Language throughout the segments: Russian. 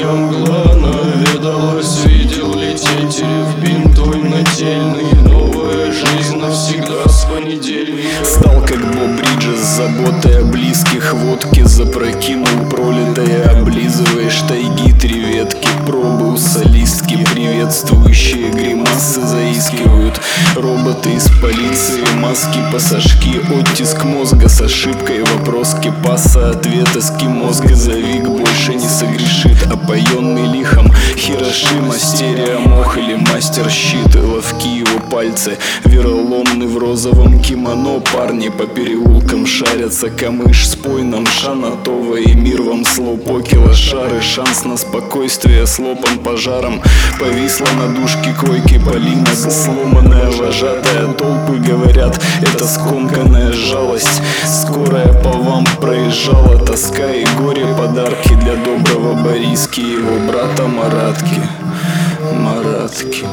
Белая мгла наведалась, видел лететь рев бинтой нательный. Новая жизнь навсегда с понедельника. Стал как Боб Бриджес с заботой о близких. Водки запрокинул пролитое, облизываешь тайги три ветки. Пробы у солистки, приветствующие гримасы заискивают. Роботы из полиции, маски, пассажки, оттиск мозга с ошибкой, вопрос кипаса, ответ эскимозга. Завик больше не согрешит, опоенный лихом Хирошима, стереомох или мастер щит. Ловки его пальцы, вероломны в розовом кимоно. Парни по переулкам шарятся, камыш с пойном Шанатова и мир вам слоупоки лошары. Шанс на спокойствие слопан пожаром. Повисла на дужке койки Полина, сломанная вожатая. Толпы говорят, это скомканная жалость. Скорая по вам проезжала, тоска и горе. Подарки для доброго Бориски и его брата Маратки. Маратки.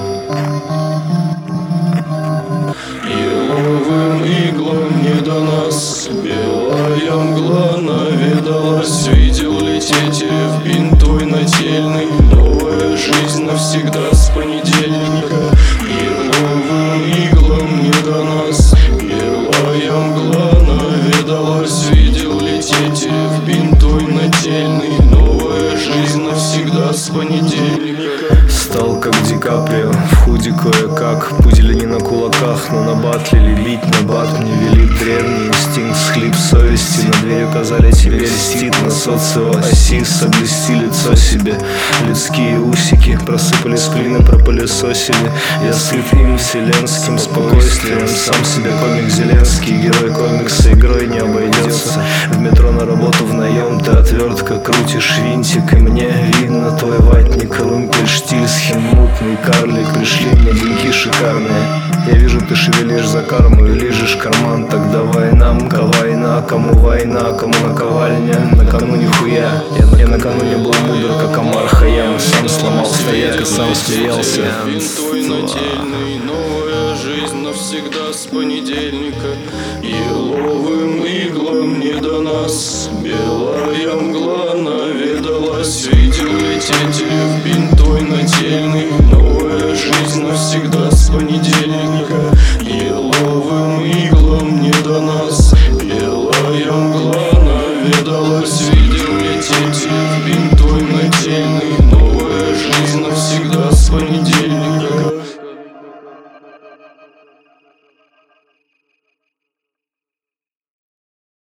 Еловым иглам не до нас белая мгла наведалась, видел лететь рев бинтой нательный. Новая жизнь навсегда с понедельника. Еловым иглам не до нас белая мгла наведалась, видел лететь рев бинтой нательный. Новая жизнь навсегда с понедельника. Стал как Ди Каприо, в худи кое-как. Пудили не на кулаках, но на батле. Бить на бат мне велит древний инстинкт. Схлип совести на дверь указали, тебе льстит. На социо-оси соблюсти лицо себе. Людские усики просыпали сплины, пропылесосили. Я сыт им вселенским спокойствием. Сам себе комик Зеленский, герой комикса, игрой не обойдется. В метро на работу в наем, ты отвертка, крутишь винтик. И мне видно твой ватник, Румпельштильцхен, мутный карлик. Пришли мне деньги шикарные. Я вижу, ты шевелишь за карму и лижешь карман. Тогда война, война, кому война, кому наковальня. Накануне хуя, я накануне был мудр, как Амар Хайям. Сам сломал стояк и сам смеялся. Бинтой нательный, новая жизнь навсегда с понедельника. Еловым иглам не до нас белая мгла наведалась, видел лететь рев бинтой нательный. Новая жизнь навсегда с понедельника. Еловым иглам не до нас белая мгла наведалась, видел лететь рев бинтой